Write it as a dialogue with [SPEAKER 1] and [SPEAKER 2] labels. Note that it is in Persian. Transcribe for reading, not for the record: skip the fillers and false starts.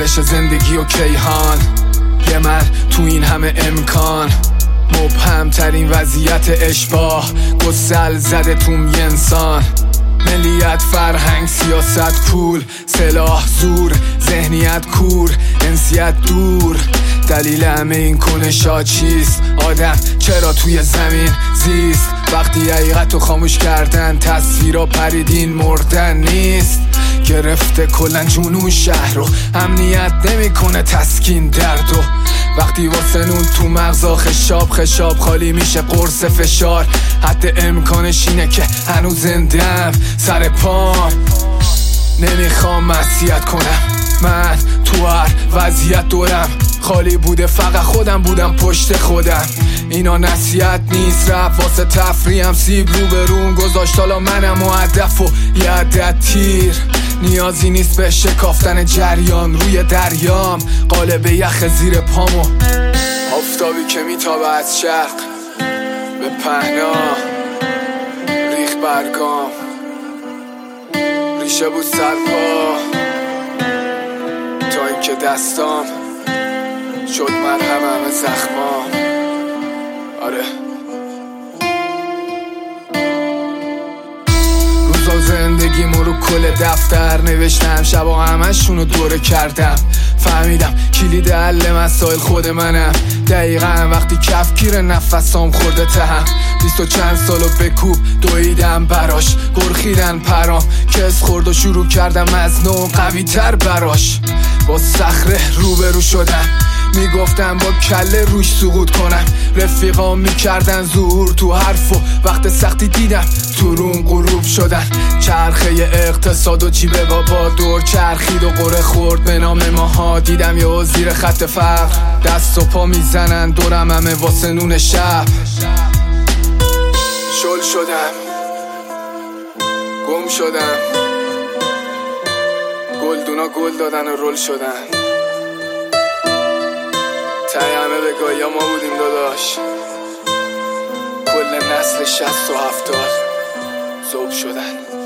[SPEAKER 1] پرورش زندگی و کیهان، یه من تو این همه امکان، مبهم ترین وضعیت اشباه، گسل زده توم یه انسان. ملیت، فرهنگ، سیاست، پول، سلاح، زور، ذهنیت کور، انسیت دور. دلیل همه این کنشا چیست؟ آدم چرا توی زمین زیست؟ وقتی حقیقت رو خاموش کردن، تصویرها پریدین، مردن نیست. گرفته کلن جنون شهر رو، امنیت نمیکنه تسکین درد. و وقتی واسه نون تو مغزا خشاب خالی میشه قرص فشار، حد امکانش اینه که هنوز زندم سر پام. نمیخوام معصیت کنم، من تو هر وضعیت دورم خالی بوده، فقط خودم بودم پشت خودم. اینا نصیحت نیست، رفت واسه تفریم، سیب رو به رون گذاشت، حالا منم مهدف و یه عدد تیر. نیازی نیست به شکافتن جریان روی دریام، قالب یخ زیر پامو، آفتابی که میتابه از شرق به پهنا، ریخ برگام ریشه بود سرپا، تا اینکه دستام شد مرهم همه زخمام. آره روزا زندگیمو رو کل دفتر نوشتم، شبا همشونو دوره کردم، فهمیدم کلید حل مسائل خود منم. دقیقا وقتی کفگیر نفسام خورده تهم، 20 و چند سالو بکوب دویدم براش، گرخیدن پرام کس خورد و شروع کردم از نو قوی تر براش. با صخره روبرو شدم، میگفتم با کله روش سقوط کنم، رفیقام میکردن ظهور تو حرف و وقت سختی دیدم تو روم غروب شدن. چرخه اقتصاد و جیب بابا دور چرخید و قره خورد به نام ماها، دیدم یه زیر خط فقر دست و پا میزنن دورم همه واسه نون شب. شل شدم، گم شدم، گلدونا گل دادن و رول شدن. تای همه بگاهی ما بودیم داداش، کل نسل 60 و 70 ذوب شدن.